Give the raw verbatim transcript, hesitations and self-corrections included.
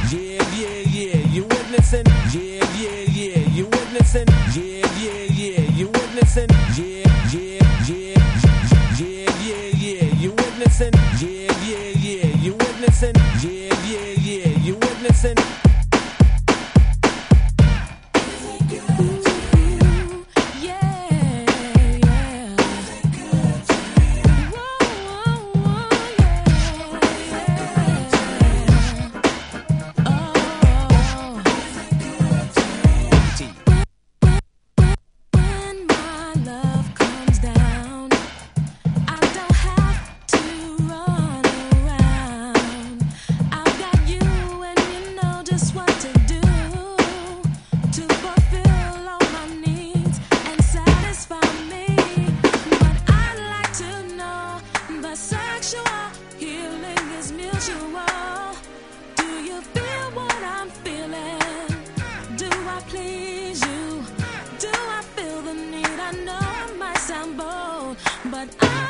Yeah, yeah, yeah, you witnessing? Yeah, yeah, yeah, you witnessing? Yeah, yeah, yeah, you witnessing? Yeah, yeah, yeah, yeah, yeah, yeah, you witnessing? Yeah, yeah, yeah, you witnessing? Yeah, yeah, yeah, you witnessing? Please you, do I feel the need? I know I might sound bold, but I